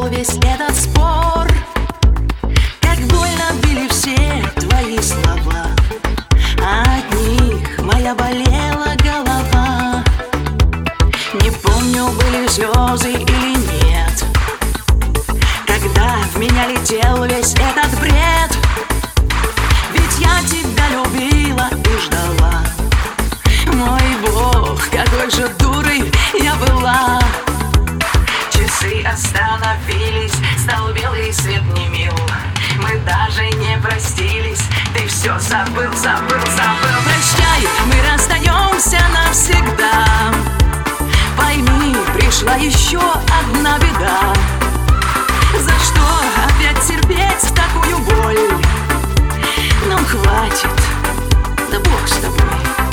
прошел весь этот спор. Как больно били все твои слова, от них моя болела голова. Не помню, были слезы или нет, когда в меня летел весь этот бред. Ведь я тебя любила и ждала. Мой Бог, какой же дурой я была. Часы остановились, стал белый свет не мил. Мы даже не простились, ты все забыл, забыл, забыл. Прощай, мы расстаемся навсегда. Пойми, пришла еще одна беда. За что опять терпеть такую боль? Нам хватит, да Бог с тобой.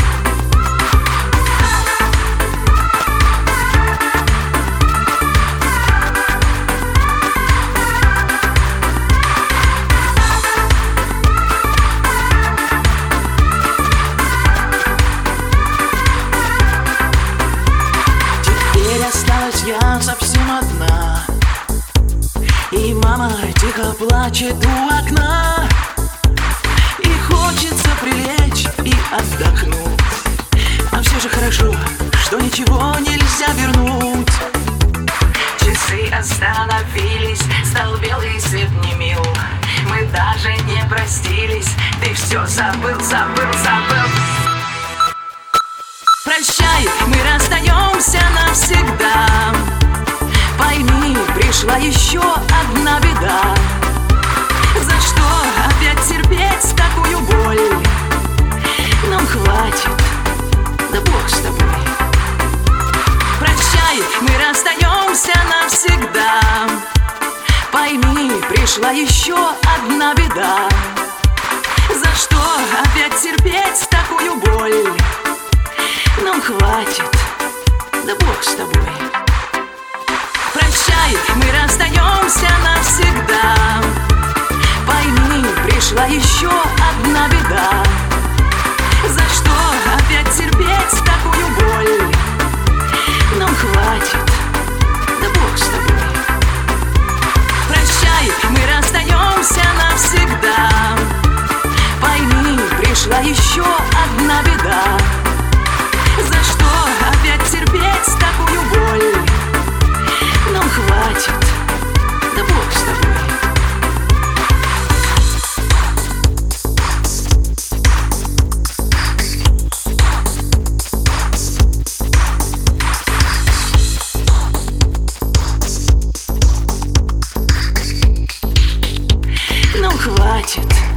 Осталась я совсем одна, и мама тихо плачет у окна. И хочется прилечь и отдохнуть, а все же хорошо, что ничего нельзя вернуть. Часы остановились, стал белый свет не мил. Мы даже не простились, ты все забыл, забыл, забыл. Прощай, мы расстаемся навсегда. Пойми, пришла еще одна беда. За что опять терпеть такую боль? Нам хватит, да Бог с тобой. Прощай, мы расстаемся навсегда. Пойми, пришла еще одна беда. За что опять терпеть такую боль? Нам хватит, да Бог с тобой. Прощай, мы расстаемся навсегда. Пойми, пришла еще одна беда. За что опять терпеть такую боль? Нам хватит, да Бог с тобой. Прощай, мы расстаемся навсегда. Пойми, пришла еще одна беда. За что опять терпеть такую боль? Нам хватит, да Бог с тобой. Нам хватит.